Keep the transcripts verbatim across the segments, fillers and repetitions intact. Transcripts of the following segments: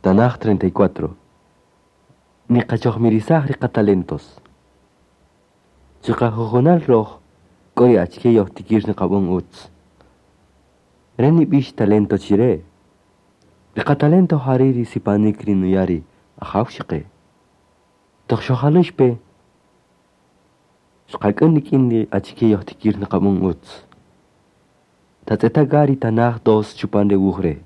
Tanaj treinta y cuatro. Ni cachohmirizaj rica talentos. Chicajojonal roj, kori achke yoh tikir ni kabong uts. Reni bish talento chire. Rica talento hariri si panikri nuyari, ahawshike. Tokshohalish pe. Shkakunik indi achke yoh tikir ni kabong uts. Tateta gari tanaj dos chupande wuhre.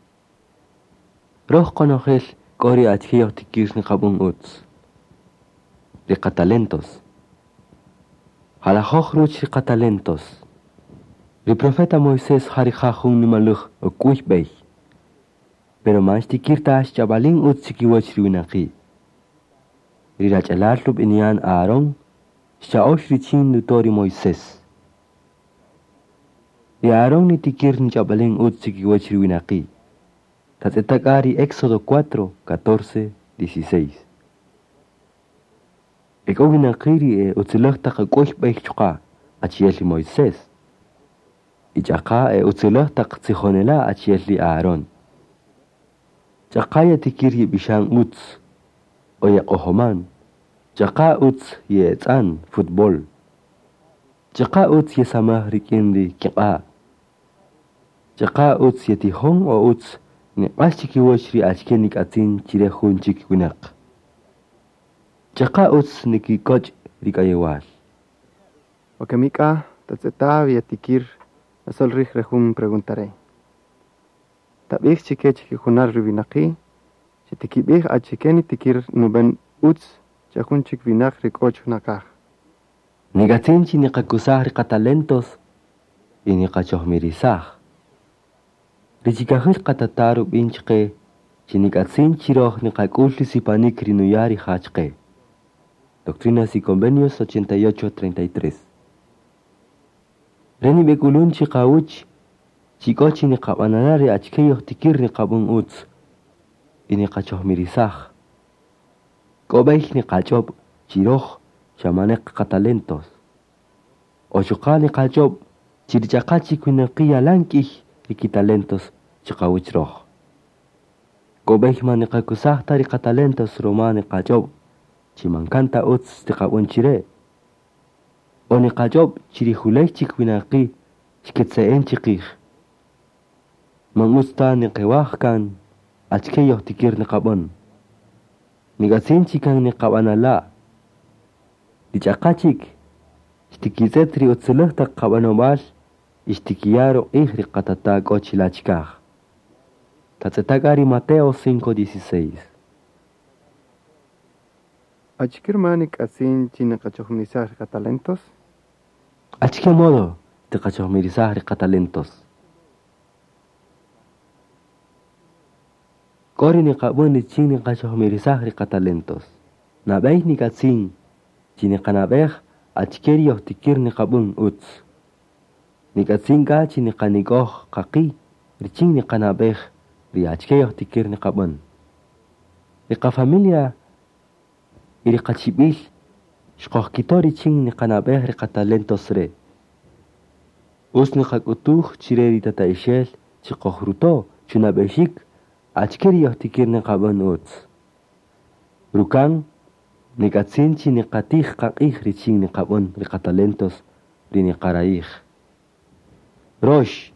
Roh konohel kori achke yoh tikir ni kabong uts. Rica talentos. Halajoj ruch rica talentos. El profeta Moisés harijajun ni maluch o kuich beich. Pero manch tikir tash chabalin ut sikiwach riwinaki. Rirach alarlub inian Aaron, shaosh richin nutori Moisés. Ri Aaron ni tikir ni chabalin ut sikiwach riwinaki. Tatetakari Éxodo cuatro, catorce, dieciséis. Ekowina kiri e utzilachta kakosh beich chuka achieli Moisés. Ichaka e utzilachta tsijonela achieli Aaron. Chakaya tikiri bishan utz oya ohoman. Chaka utz yeetzan futbol. Chaka utz yesamah rikindi kiqa. Chaka utz yetihon o utz ni ashchikiwashri achkenik atin chirehun chikiwinak. Chaka uts niki koch rikayewal. Okemika, tatzeta viatikir, asol rich rejum preguntaré. Tabich chike chikijunar ribinaki, chitikibich a chikeni tikir nuben uts, chakun chikvinak rikoch nakaj. Nigatinchi nikakusah rikatalentos, y nikachohmirisah. Richikahis katataru binchke, chinikatsin chiroh nikakulli sipanik rinuyari hachke. Doctrinas y Convenios ochenta y ocho, treinta y tres. Reni bekulun chikauch, chikochi ni kabananari achkeyoh tikir ni kabun uts, y ni kachohmirisaj. Kobeich ni kachob, chiroh, chamanek katalentos. Ochuka ni kachob, chirichakachi kunakiya lankih, rikitalentos, chikauch roh. Kobeich mani kakusah tari katalentos romani kachob, chimankanta uts tikabun chire. Oni kajob chirihulay chikwinaki chiketseen chikih. Mangusta ni kewahkan achkeyoh tikir ni kabun. Nigatsin chikan ni kabanala. Dichakachik ishtikizetri utsilahta kabanobal ishtikiyaro ihri katatak ochilachkah. Tatzetagari Mateo cinco dieciséis. Achikir manik asin china cachohmirizar talentos. Achike modo te cachohmirizar talentos. Kori ni kabun ni chini cachohmirizar talentos. Nabei ni katsin chini kanabeh achikeri yoh tikir ni kabun uts. Ni katsin ka chini kanikoh kaki richin ni kanabeh ri achike yoh tikir ni kabun. Ika familia iri kachibil, shkohkitori ching ni kanabeh rika talentos re. Us ni kakutuh chireri tata ishel, chikohruto, chunabeshik, achkeri yoh tikir ni kaban uts. Rukan, ni katsin chi ni katih kakih ri ching ni kaban rika talentos ri ni karaih. Rosh,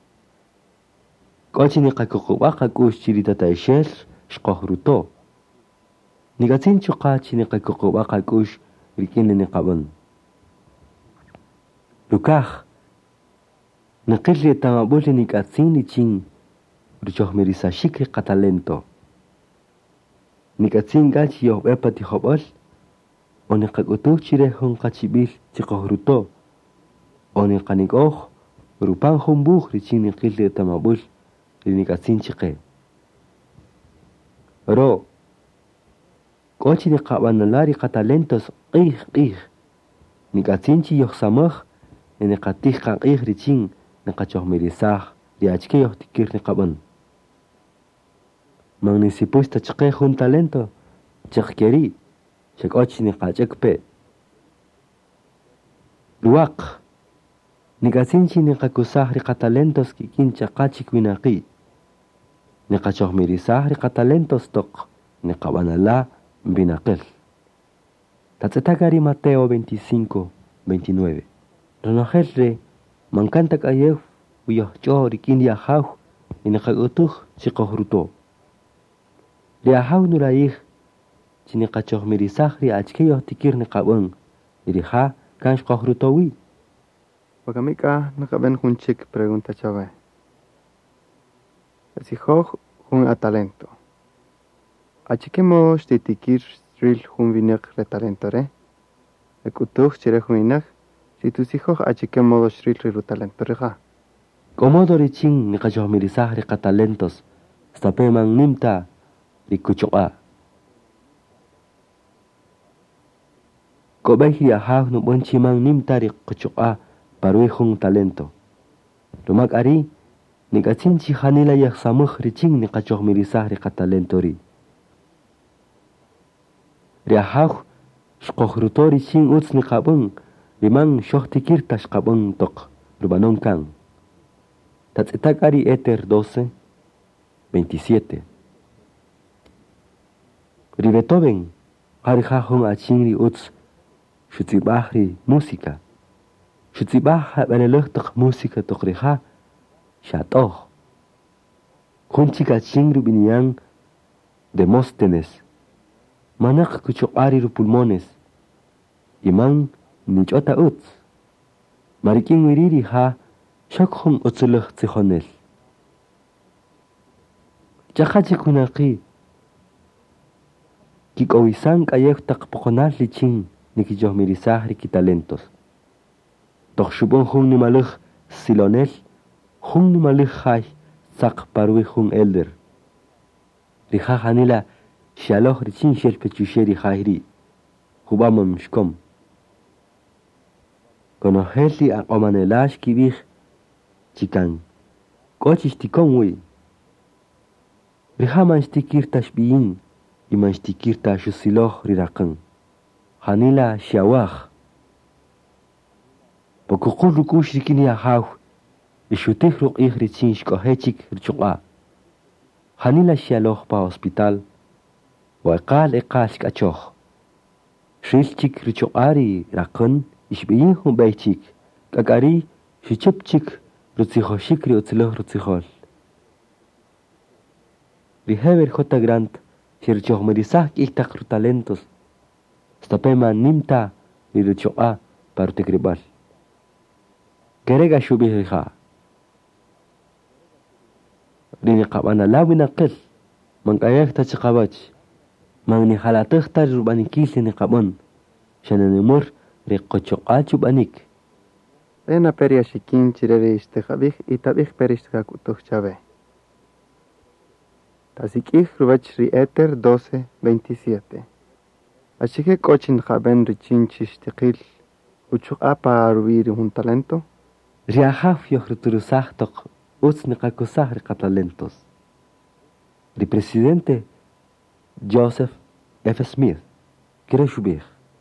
kochi ni kakukubak kakush chiri tata ishel, shkohruto. Nigatsin chuka chini kakukuba kakush rikini ni kabun. Lukah, nakilri tamabuli nigatsin ni ching richohmirisa shikri katalento. Nigatsin gachi yoh epati hobol, o nikakutuk chire hun kachibil chikohruto, o nikanikoh rupan humbuh richini kilri tamabul nigatsin chike. Ro, Kochi ni kabanalari katalentos qih qih. Ni katsinchi yoh samah ni katih kakih riching ni kachohmirisah di achke yoh tikir ni kaban. Mang ni sipuista chike hun talento chikeri chik ochi ni kachekpe. Luak ni katsinchi ni kakusah ri katalentos kikin chakachik winaki. niqachoqmirisaj riqatalentos toq niqabanala binaqil. Tatzetagari Mateo veinticinco, veintinueve. Ronojelre mancanta kayew uyohcho rikin yahaw inaqagutuj chiqohruto. Riahaw nuraij chiniqachoqmirisaj ri achkeyoh tikir niqabun irija kanch qohrutowi. Wakamika nakaben hunchik pregunta chave. Asihoj hun a talento. Achikemo shtitikir ril hun vinek re talento re. Ekutuj chire huinak. Si tus hijos achikemo dos ril riru talento reja. Komodo richin niqachoqmirisaj riqatalentos stapeman nimta rikuchoqa. Kobej riahaw nubonchiman nimta rikuchoqa paruejun talento. Rumak ari nikachinchi hanila yaqsamuj richin niqachoqmirisaj riqatalentori. Riahaw shqohruto richin utz niqabun riman shohtikir tashqabun toq rubanon kan. Tatzetakari Éter doce, veintisiete. Ri Beethoven qarihajun achingri utz shutzibahri música. Shutzibah benelujtoq música toqrija shatoj. Junchik achingri binian Demóstenes. Manak kuchoqari ru pulmones. Iman nichota utz. Marikin wiriri ha shakhum utzuluh tsikhonel. Chakhachi kunaqi kikowisan kayek taqpoqonal lichin nikijohmirisaj rikitalentos. Toqshubon hun nimaluj silonel hun nimaluj hay saq parwi hun elder. Rija hanila shaloh richin shelpechusheri hayri hubamam shkom. Konoheli aqomanelash kibij chikan kochishtikon wi. Rija manshtikir tashbiyin y manshtikir tashusiloh riraqan. Hanila shiawaj. Pokukul rukush rikini ahaw ishutih ruqih richin shkohechik richuqa. Hanila shialoh pa hospital waqal iqal shkachoh. Shilchik richuqari raqan ishbiyin humbeichik kakari shichupchik rutzijoshik ri utzloh rutzijol. Riheber J. Grant shirchohmerisaj ihtaq rutalentos stapema nimta ri richuqa parutekribal. Kerega shubih rija. Rini qabana lawina qil man kayek tachiqabach man ni halatih tar rubanikil ni qabon shananimur ri qochoqa chubanik. Ena peria shikin chirere istekhabij itabij perishtkak utuj chave. Tasikij rubach ri Éter doce, veintisiete. Ashike kochin jaben richin chishtikil uchuqa parwiri un talento. Riahaf yohruturusaj toq utz niqakusaj riqatalentos. Ri presidente Joseph F. Smith kire shubij.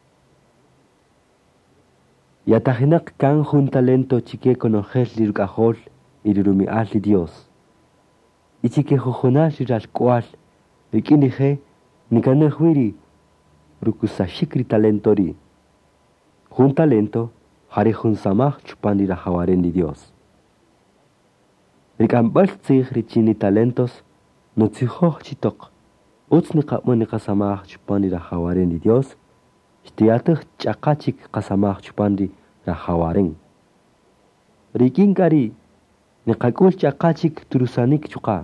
Yatajinak kan jun talento chike konojel lirukajol y lirumial li Dios. Y chike jojonal liralkual rikinije nikanejwiri rukusashikri talentori. Jun talento hari jun samaj chupan lirajawaren li Dios. Rikambal tzij richini talentos no tzijoj chitok. Utz niqabun niqasamaj chupan lirajawaren li Dios. Shtiatih chaqachik qasamaj chupandi rahawaren. Rikinkari niqakul chaqachik turusanik chuqa.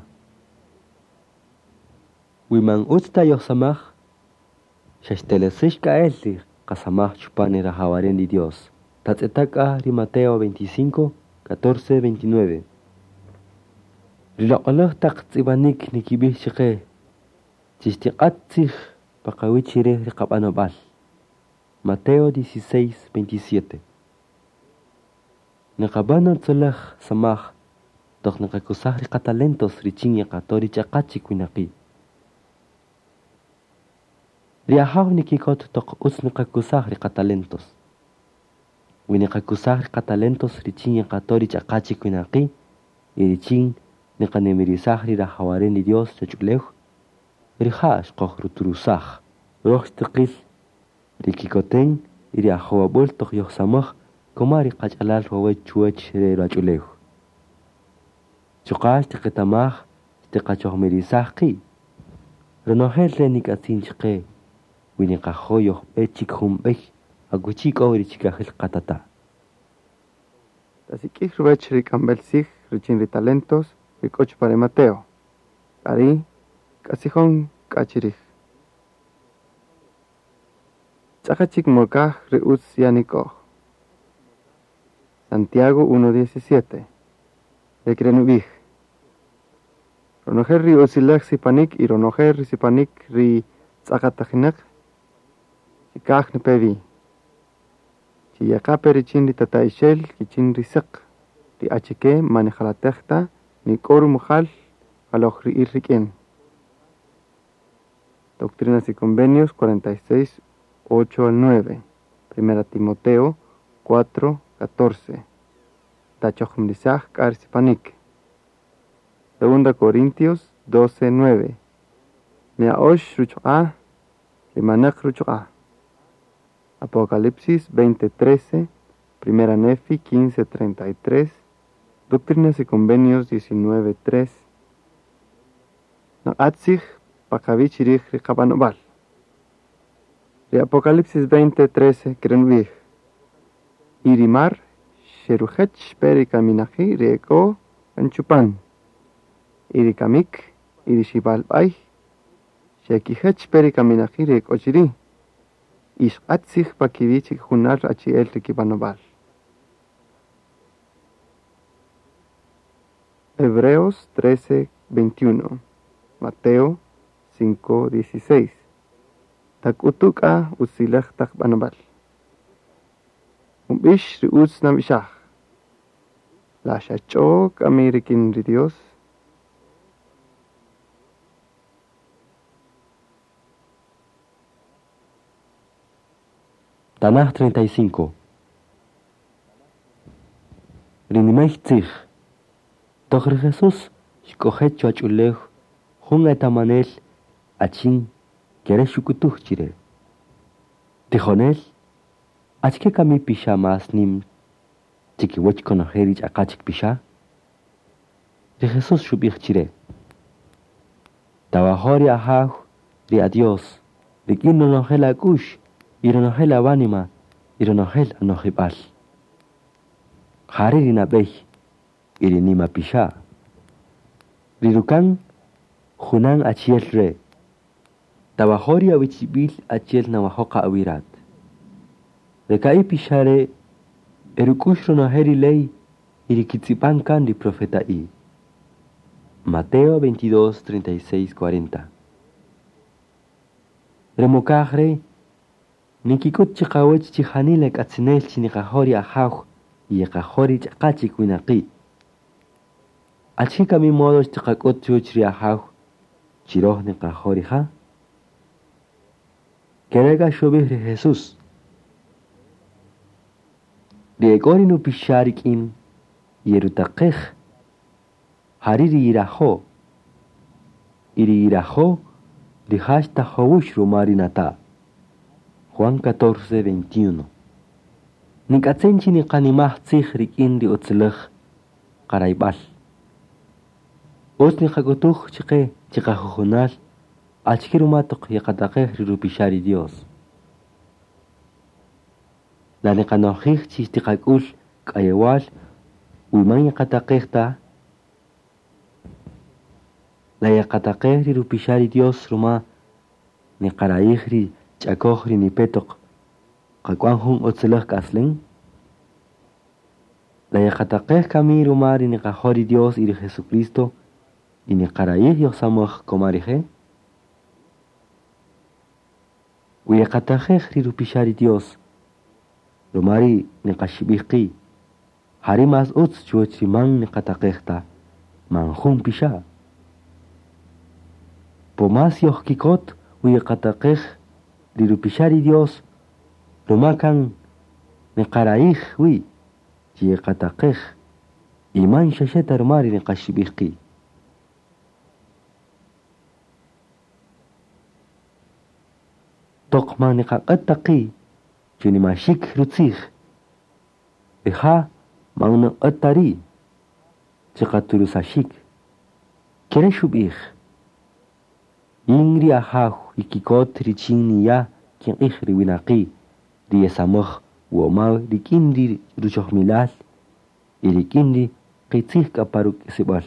Wiman utsta yohsamaj shashtelesish kaelli qasamaj chupani rahawaren li Dios. Tatzetaka ri Mateo veinticinco, catorce, veintinueve. Rilaqaloh taq tzibanik nikibih shiqe. Chishtiqatzij paqawichire riqabanobal. Mateo dieciséis, veintisiete. Niqabana tzolaj samaj toq niqakusaj riqatalentos richin yaqatori chaqachik winaqi. Riahaw nikikot toq utz niqakusaj riqatalentos. Winiqakusaj riqatalentos richin yaqatori chaqachik winaqi y richin niqanimirisaj rira jawareni Dios chachulej rijash qoh ruturusaj rox tiqil rikikoten iri ajowabol toq yoxsamaj komari qach'alal wawech chuwech re rachulej chuqash tiqitamaj tiqachojmirisaj qi ronojel re nik'atzin chqe winiqajoyoj b'echik jumb'ej aguchik owri chikajil qatata Tasikij rubech rikambelsij richin ri talentos rikoch para Mateo. Ari kasijón kachirij. Chakachik morkaj riutz yanikoj. Santiago uno diecisiete. Rekrenubij. Ronojer ri usilaj sipanik y ronojer ri sipanik ri tzakatajinak. Chikaj nepevi. Chiyakape richin ri tataishel kichin ri sek. Ri achike manejalatejta ni koru mujal aloj ri irriken. Doctrinas y Convenios cuarenta y seis, ocho al nueve. Primera Timoteo cuatro, catorce. Tachojmlisaj kar sipanik. Segunda Corintios doce, nueve. Neaosh ruch'a, limanak ruch'a. Apocalipsis veinte, trece. Primera Nefi quince, treinta y tres. Doctrinas y Convenios diecinueve, tres. Naatzig pakavichirij rikabanobal. De Apocalipsis veinte, trece, krenvij. Irimar, Sheruhech perikaminaji rieko anchupan. Irikamik, irishibal bay. Shekihech perikaminaji rieko chiri. Ishatzig pakivichik junar achiel rikibanobal. Hebreos trece, veintiuno. Mateo cinco, dieciséis. Takutuka usilaj takbanabal. Umbish riutz namishaj. La shachok amerikin ri Dios. Tanaj treinta y cinco. Rinimej tzij. Tohri Jesús shkohet achulej jun etamanel achin kere shukutuj chire. Tijonel achke kami pisha mas nim chikiwech konojerich akachik pisha. Ri Jesús shubij chire. Tabajori ajaj ri a Dios. Rikin nonojel akush. Ironojel abanima. Ironojel anojibal. Jari rinabej. Irinima pisha. Rirukan junan achiel re. Tabajori awichibil achiel nawajoka awirat. Rekai pishare erukush ronojeri ley irikitsipan kan di profeta i. Mateo veintidós, treinta y seis, cuarenta. Remokajre nikikut chikawech chihanilek atsinel chinikajori ajaj y ekajori chakachik winaqi. Achika mi modos chikakot chuchri ajaj chiroh nikajori ha. Kerega shobih re Jesús. Riegori nu pisharikin yerutaqej hariri irajo. Iri irajo rihash tajowish rumarinata. Juan catorce, veintiuno. Nikatsenchi ni kanimah tzij rikin ri utzlej karaibal. Os ni kagutuj chike chikajujunal achkirumatok yakataqej rirupishari Dios. La nikanojij chistikakul kayewal uyman yakataqej ta. La yakataqej rirupishari Dios ruma ni karaij ri chakoj ri nipetok kakwan jun utzlej kaslen. La yakataqej kami ruma ri nikajori Dios iri Jesucristo y ni karaij yosamoj komarije. Uyakataqej rirupishari Dios rumari nikashibijki. Hari mas utz chuch man nikataqejta manjun pisha. Pomas yohkikot uyakataqej rirupishari Dios rumakan nikaraij wi chiyakataqej iman shasheta rumari nikashibijki. Tokma ni kakataki, chuni mashik rutsig. Beha, mauna atari, chikaturu sashik. Kere shubig. Ingri ahau, ikikot richini ya, kin ikhri winaki, riyasamah, wamau, rikindi ruchoh milal, irikindi, kitsig kaparuk isibal.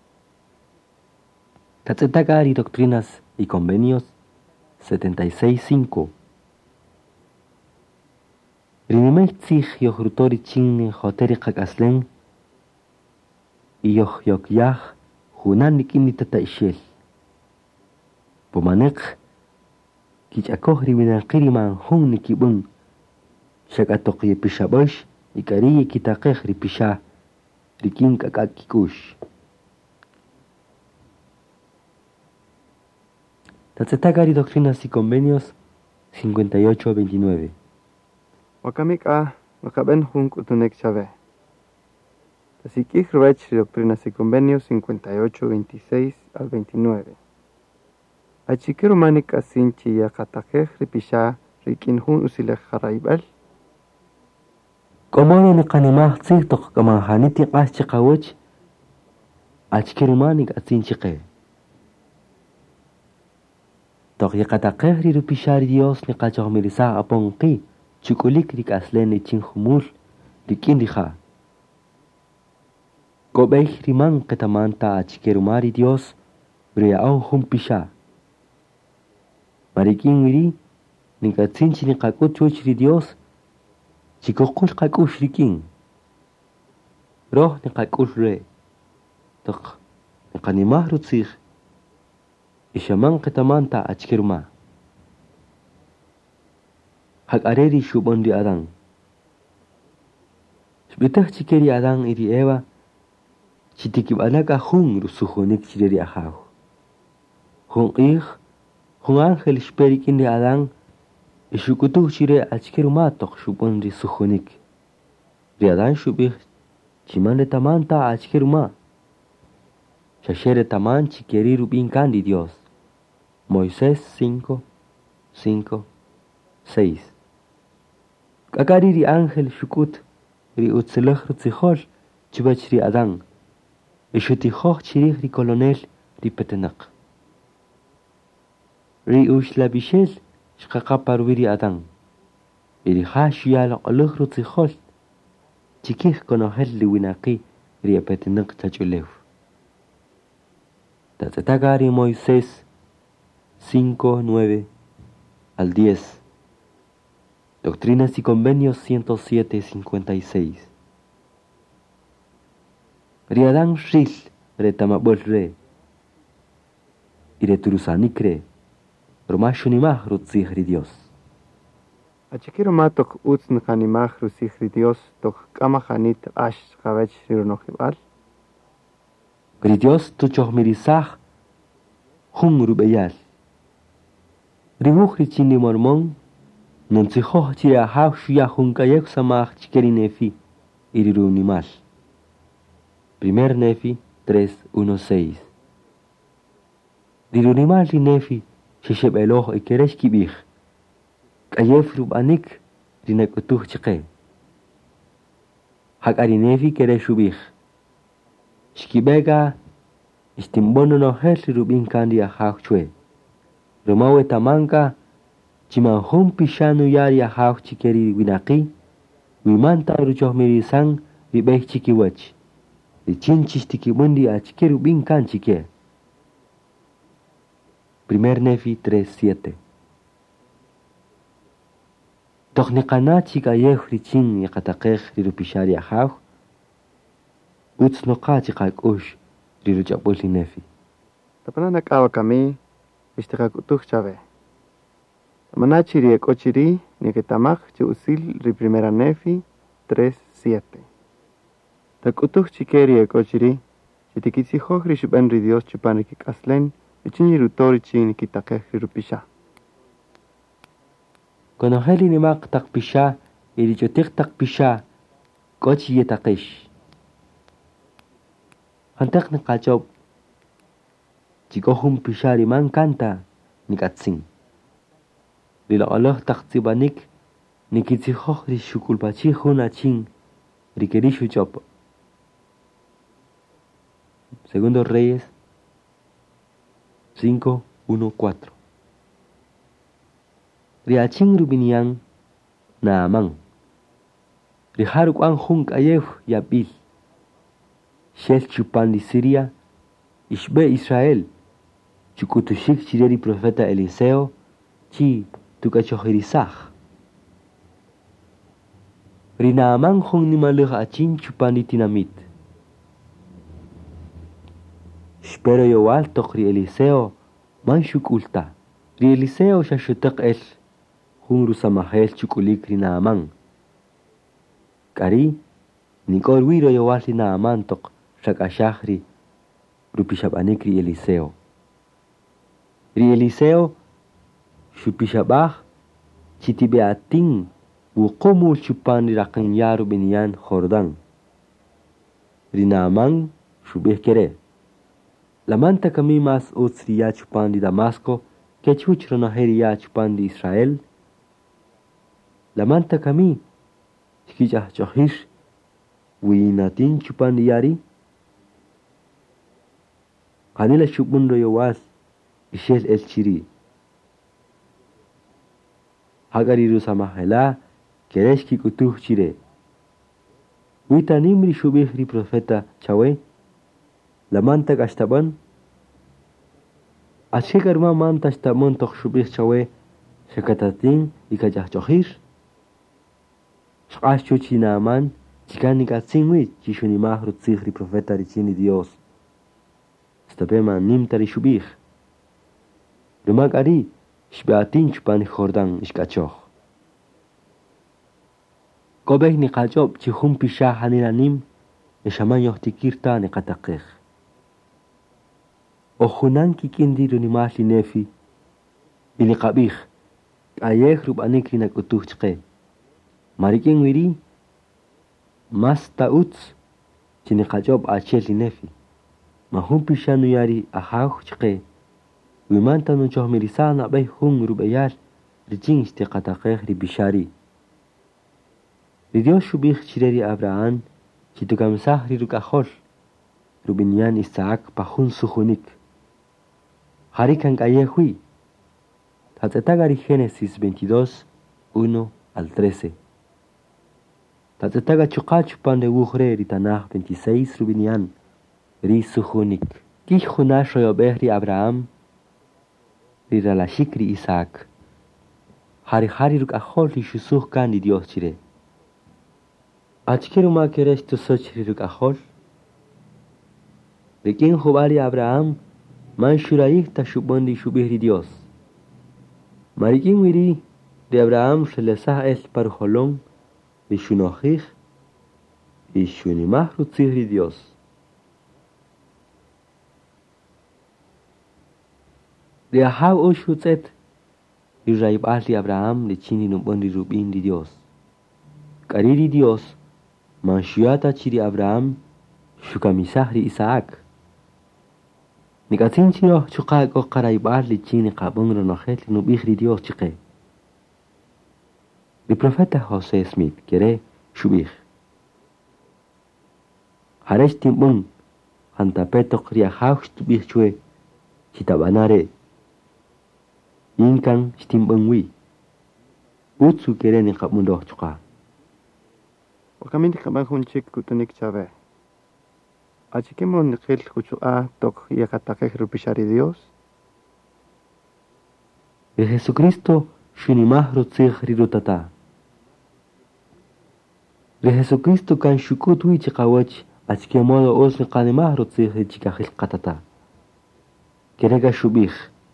Tatzetagari Doctrinas y Convenios setenta y seis cinco. Rinimeitzig yohrutori chinne hoteri kakaslen y yoh yokyah hunan nikini tata ishel. Pomanek kichakoh riwinakiri man hun nikibun shakatok yepishabosh ikari kitakeh ripisha rikin kakakikush. Tatzetagari Doctrinas y Convenios cincuenta y ocho veintinueve. Wakamika, wakaben hun kutunek chave. Tasikih Rubech Doctrinas y Convenios cincuenta y ocho veintiséis al veintinueve. Achikiru manika sinchi yakatakeh ripisha rikin hun usilek haraibal. Komoro ni kanimah tzihtok kamahaniti qas chikawich achikiru manik atsinchike. Tok yakatakeh rirupisha Dios ni kachoh milisa aponki chukulik rik aslen ni chinhumul rikin rija. Kobeih riman ketamanta achikiru mari Dios bria on humpisha. Marikin wiri ni katsinchi ni kakut chuchri Dios chikokul kakush rikin. Roh ni kakush re. Tok ni kanimah rutsig. Ishaman ketamanta achikiru ma. Hak areri shubon di Adang. Shbitah chikeri Adang iri Eva chitikib alaka hun rusuhonik chireri ahaw. Hun ich, hun angel shperik indi Adang ishukutuh chire achikiru ma tok shubon di suhonik. Ri Adang shubih chiman tamanta achikiru ma. Shashere taman chikeri rubin kandi Dios. Moisés cinco, cinco, seis. Kakari ri ángel shukut ri utzelach rutzihol chibach ri Adán. Ishutihoch chirich ri colonel ri petenak. Ri ushlabishel shkakapar ri Adán. Iri hash yal alach rutzihol chikich konohel li winaki ri petenak tachulev. Tatzetagari Moisés cinco, nueve al diez. Doctrinas y Convenios ciento siete, cincuenta y seis. Riadán shil retamabol re. Ireturusanikre. Romashunimah rutzihri Dios. Achikiru ma tok utzn kanimah rusihri Dios tok kamahanit ash kavech rirunohibal. Gri Dios tuchohmirisah hum rubeyal. Rimuhri chini mormon nunzihoh chira haw shuya hunkayek samah chikeri nefi iriru nimal. Primer Nefi tres, uno, seis. Riru nimal ri nefi shesheb eloh ikeresh kibih. Kayef rubanik rinek utuh chike. Hak ari nefi keresh ubih. Shkibega istimbono no hel rubin kandi ahaw chwe. Rumawe tamanka chiman hum pishanu yari ahaw chikeri winaki wimanta ruchoh mirisang ribeh chikiwach. Richin chistikibundi a chike rubin kan chike. Primer Nefi tres, siete. Toch nikana chikayeh richin yakatakeh rirupishari ahaw uts no ka chikak ush riruchapuli nefi. Tapana nakawa kami ishtakak utuh chave. Tamana chiri ek ochiri ni que tamach che usil ri primera Nefi tres, siete. Tak utuh chikeri ek ochiri chitikitsi hoch ri shuban ri Dios chupan ri kikaslen richin rutori chin kitakeh rirupisha. Konoheli ni mak takpisha irichotik takpisha kochi yetakish. Hantak na kachob chikohum pishari man kanta ni katsin. rilaqaloh taqtsibanik nikitzijoh ri xukulpachi hunachin rikerishu chopo. Segundo Reyes cinco, uno, cuatro. Riachin rubinian Naaman. Riharuk an hunk ayef yabil. Shel chupan di Siria. Ishbe Israel. Chukutushik chireri profeta Eliseo. Chi tukachohirisach. Rinaaman hong nimaluk achin chupan di tinamit. Espero yowal tok ri Eliseo man shukulta. Ri Eliseo shashutak el hung rusamahel chukulik ri Naaman. Kari nikor wiro yowal ri Naaman tok shakashahri rupishabanik ri Eliseo. Ri Eliseo shupishabah chitibeating wukomul chupan ri rakan yaru binian Jordan. Ri Naaman shubih kere. Lamanta kami mas utsri ya chupan di Damasco, que chuchro naheri ya chupan di Israel. Lamanta kami, shkijah chohish, winatin chupan di yari. Kanila shupundo yowas, ishel el chiri. Hagariru samahela, kereshki kutuh chire. Witanimri shubihri profeta chawe. Lamanta kashtaban Achikar ma manta shtamon tok shubih chawe Shakatatin ikajah chohish Shqash chuchi Naaman Chikani katsinwi chishuni mahru tsikhri profeta richini Dios Stapema nimtari shubih Rumag ari shbeatin chupani Jordan ishkachoh Kobeh ni kajob chihum pisha haniranim Eshaman yohtikirta ni katakikh Ojunan kikindiru ni mahli nefi Bini qabih Ayek rubanik rinak utuh chke Marikin wiri Mas ta'uts Chini qajob achel li nefi Mahum pishanu yari ahauh chke Wimanta nunchoh mirisana bay hung rubayal Rijin ishti qatakeh ri bishari Ridios shubih chireri Abraham Chitukamisah ri rukahol Rubinyan Isaac pahun suhunik Harikan Kayehui. Tatzetagari Génesis veintidós, uno al trece. Tatzetaga Chukachupan de Wujre Ritanah veintiséis Rubinian. Ri Suhunik. Kich Hunash Royobehri Abraham. Ri Ralashikri Isaac. Hari Hari Rukahol Ri Shusuh Kandi Dios Chire. Achkeruma Keresh tu Soch Ri Rukahol. Rikin Hubari Abraham. Man shuraik ta shubandi shubihri Dios. Marikin wiri de Abraham se lesah el parjolón de shunojich y shunimah rutzihri Dios. De ahaw o shutzet y raibal de Abraham de chini numbandi rubin di Dios. Kariri Dios man shuyata chiri Abraham shukamisahri Isaac. Nikatin chiro chuqaq o qaraibal li chini qabung ronohet li nubihri Dios chiqe. El profeta José Smith quiere shubih. Haresh timbun hantapeto qria haush tubih chue chitabanare. Inkan stimbun wi. Utsu quiere ni qabmundo chuqa. Wakaminti qabang hunchik kutunik chave. Achikemon nikhil kuchua tok yakatakeh rupishari Dios. De Jesucristo shunimah rutzih rirutata. De Jesucristo kan shukut wi chiqawach achikemodo os niqanimah rutzih chikahil qatata. Kerega shubih.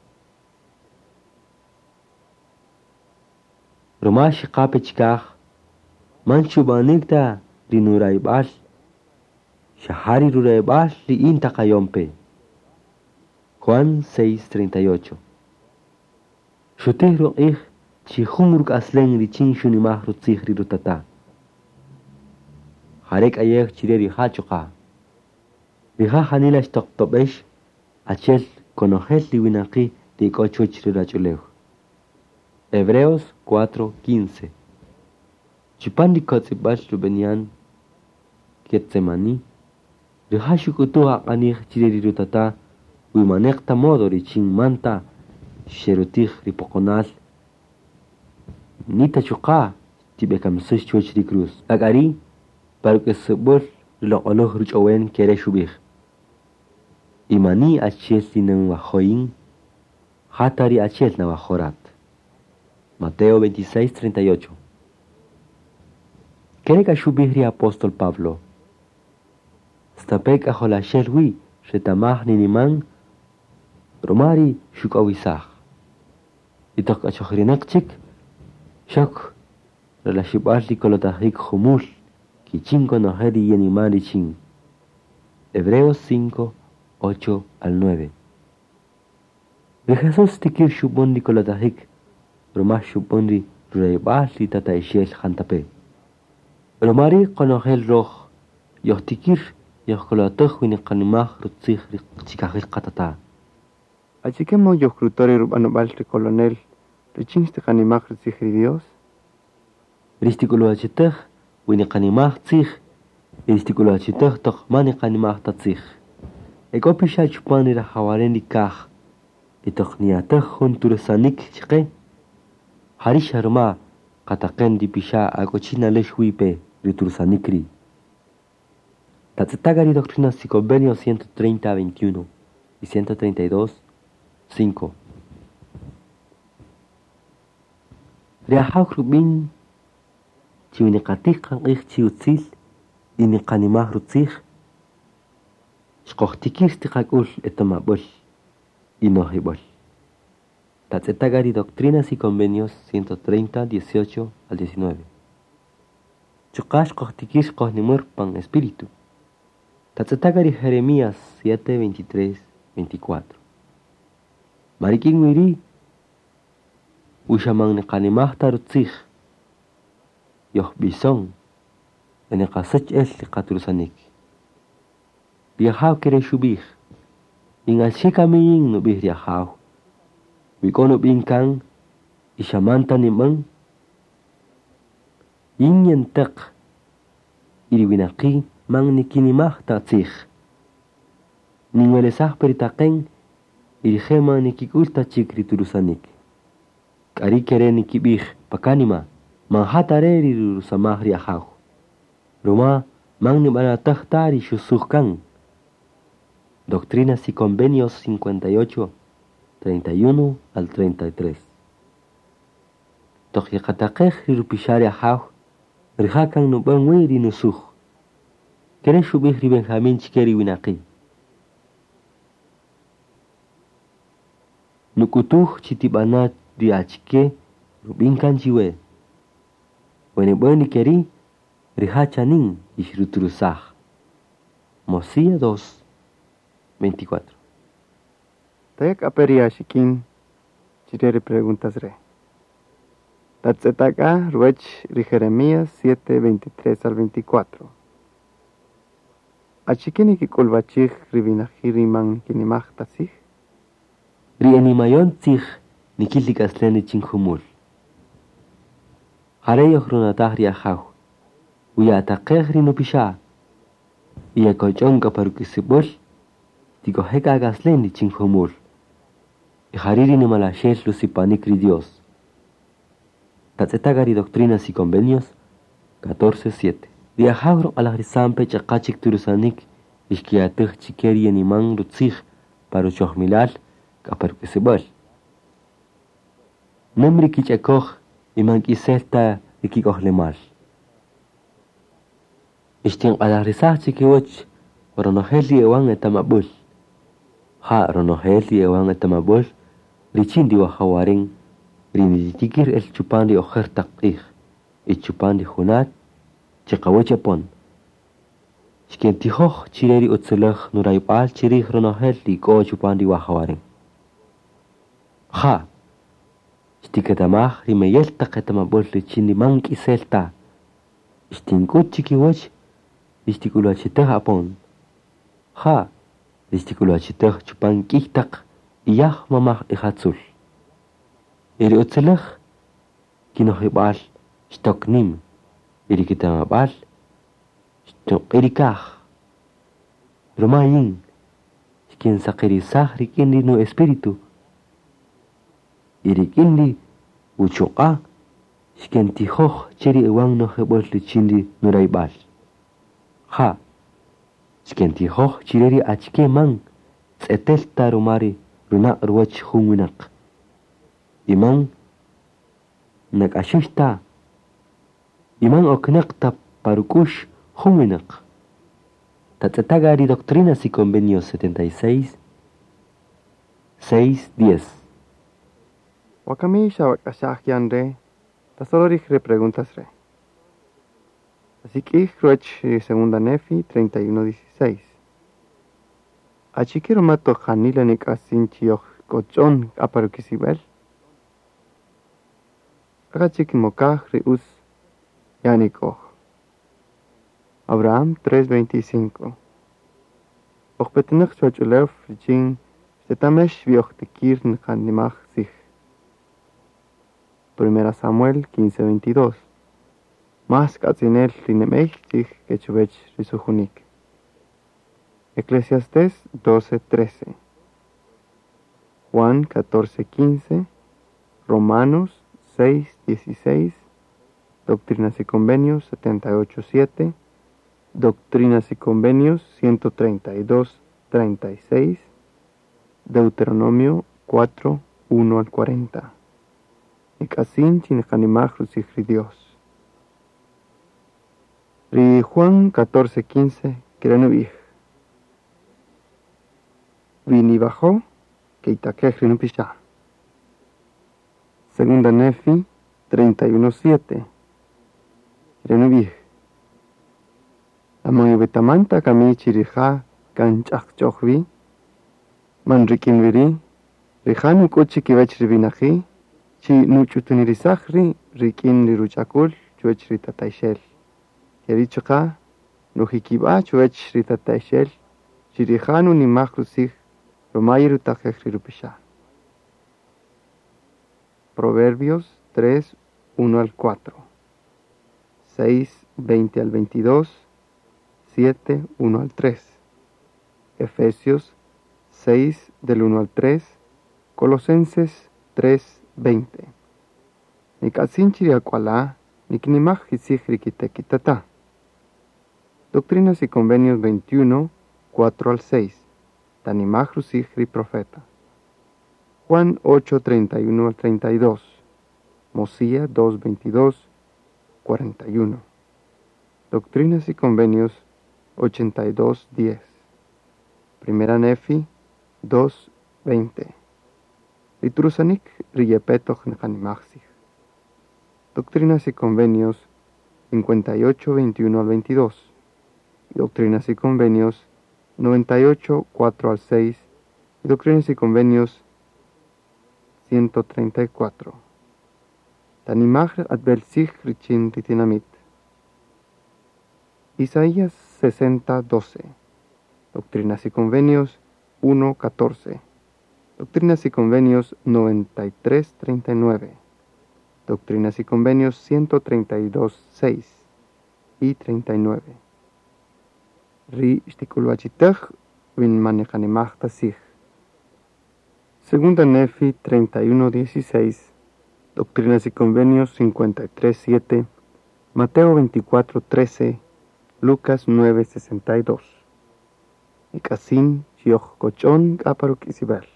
Romash qape chikah man shubanikta rinuraibal Shahari rurebal li inta kayompe. Juan seis treinta y ocho. Shutih ru'ih chi humruk aslen li chin shunimah rutzih rirutata. Harek ayek chireri hachuqa. Riha hanila shtoktobesh achel konojel li winaqi li kochuch rirachuleu. Hebreos cuatro quince. Chupandi kotzibal rubenian Getsemani. Rihashukutuha anih chirirutata. Wimanekta modo richin manta. Sherutih ripokonal. Nita chuka. Tibekam sus chuchri cruz. Agari. Paruke sebol. Rilokoloh ruchowen kere shubih. Imani achel dinang wajoin. Hatari achel na wajorat. Mateo veintiséis treinta y ocho. Kereka shubihri apóstol Pablo. Stapek ajola shelwi. Shetamah niniman. Romari shukawisah. Itok achohrinakchik. Shok. Relashibali kolotahik humul. Kichinko no heri yenimari chin. Hebreos cinco, ocho al nueve. De Jesús tikir shubondi kolotahik. Romash shubondi rureibali tata ishel hantape. Romari konohel roh. Yoh tikir yoh kolotah winikanimah rutzih chikahil katata. Así que mo yo crutori rubanobal colonel. Richinste kanimah rutzih Dios. Ristikulo achitah. Winikanimah tzih. Ristikulo achitah tok mani kanimah tatzih. Eko pisha chupani ra hawarendi kah. Itok niatah hunturusanik chike. Harish harma kataken di pisha akochina leshwipe riturusanikri. Tatzitagari doctrina psicobenio ciento treinta veintiuno y ciento treinta y dos cinco. Riahak rubin chiwinikatik ang ich chiutzil inikanimah rutzih. Shkohtikir stikakul etomabol inohibol. Tatzitagari doctrinas y convenios ciento treinta, dieciocho al diecinueve. Chokash kohtikir kohnimur pan espíritu. Tatzitagari Jeremías siete, veintitrés, veinticuatro. Marikin wiri ushamang nikanimah tarutzih. Yoh bisong enikasach el likaturusanik. Riahaw kere shubih. Ingal shikamiyin nubih riahaw. Wikono bingkang ishamanta nimang. Yinyentek iriwinaki mang nikinimah tatzih. Ningwelesah peritaken irihema nikikulta chikriturusanik. Kari kere nikibih pakanima. Manghatare rusamah riahaw. Roma mang nibanatah tari shusuhkan. Doctrinas y Convenios cincuenta y ocho, treinta y uno al treinta y tres. Tohyakatakeh rupishari ahaw. Rihakan nubanwi rinusuh. Kere shubih ri Benjamin chikeri winaki. Nukutuh chitibanat di achike rubinkan jiwe. Wene bweni keri rihachanin ishruturusah. Mosía dos, veinticuatro. Tayak aperia shikin chirere preguntas re. Tatzetaka ruech ri Jeremías siete, veintitrés al veinticuatro. Achikini ki kulbachich ribinahiri man kinimach tasich. Ri animayon tzich nikilikasleni chinhumul. Hareyoh runatah riahaw. Uyatakeh rinupisha. Iya kochonka parukisibol. Tigo heka agasleni chinhumul. Ihariri ni malashel lusipanikri Dios. Tatzetagari doctrinas y convenios catorce siete. Riahaw alahrisampe chakachik turusanik. Ishkiatih chikeri animan rutzich paruchohmilal kaparukisibol. Nemri kichakoh iman kiselta ikikohlemal. Ishtin alahrisah chikiwach ronoheli ewan etamabul. Ha ronoheli ewan etamabul richindi wahawaring rinitikir el chupandi ojer takih. I chupandi hunat chikawachapon. Shkentihoh chireri utsulach nuraipal chirih ronoheli ko chupandi wahawaring. Ha Shtiketamah rimeyel taketamabol richindi manki selta. Ishtinkut chikiwach istikuluachiteh apon. Ha istikuluachiteh chupan kihtak iyah mamah ihatsul. Iri utselech kinohibal stoknim irikitamabal stoqirikaj romayin quien saqirisaj rikindi no espíritu irikindi uchoqa xkentijoj chiri iwan no hebol lichindi nuraibal ja xkentijoj chireri achke man tsetelta romari runa ruach hunwinak iman nakashushta iman oknaqta parukush hunwinak tatzetagari doctrinas y convenios setenta y seis seis diez Wakami shawakashahyan re, tasolorich re preguntas re. Así que Ruach segunda Nefi treinta y uno dieciséis. Achikiro mato janilanik asinchioch cochón aparukisibel. Agachik mokaj reus yanikoch. Abraham tres veinticinco. Ochbetenach chuachulev richin stetamesh viochtekir njanimach sich. Primera Samuel quince veintidós. Más katzinel linemech sich kechubech risujunik. Eclesiastés doce trece. Juan catorce quince. Romanos seis dieciséis. Doctrinas y Convenios setenta y ocho siete. Doctrinas y Convenios ciento treinta y dos treinta y seis. Deuteronomio cuatro uno al cuarenta. Ikasin chinjanimaj rusijri Dios. Ri Juan catorce quince kiranubij. Vini bajó que itakejri nupisha. Segunda Nefi treinta y uno siete. Kiranubij. Amoy betamanta kami chirija kanchak chochvi. Manrikin viri. Rijanu kochi kivechri vinaji. Chi nuchutunirisakhri rikin liruchakul chuech ritataishel. Yerichoka nuhikiba chuech ritataishel. Chirihanu ni makrusig romayiru takechri rupisha. Proverbios tres uno al cuatro. seis veinte al veintidós. siete uno al tres. Efesios seis del uno al tres. Colosenses tres veinte. Nikasinchiri akwala, niknimaj hisijri kitekitata. Doctrinas y Convenios veintiuno, cuatro al seis. Tanimaj rusijri profeta. Juan ocho, treinta y uno al treinta y dos. Mosía dos, veintidós, cuarenta y uno. Doctrinas y Convenios ochenta y dos, diez. Primera Nefi dos, veinte. Litrusanik riyepetoch njanimachsig. Doctrinas y Convenios cincuenta y ocho, veintiuno al veintidós. Doctrinas y Convenios noventa y ocho, cuatro al seis. Y Doctrinas y Convenios ciento treinta y cuatro. Tanimach adbelsig richin ritinamit. Isaías sesenta, doce. Doctrinas y Convenios uno, catorce. Doctrinas y Convenios noventa y tres, treinta y nueve. Doctrinas y Convenios ciento treinta y dos, seis y treinta y nueve. Ri shtikulwachitach vin manejanimach tasig. Segunda Nefi treinta y uno, dieciséis. Doctrinas y Convenios cincuenta y tres, siete. Mateo veinticuatro, trece. Lucas nueve, sesenta y dos. Ikasin chioch kochon aparuk isibel.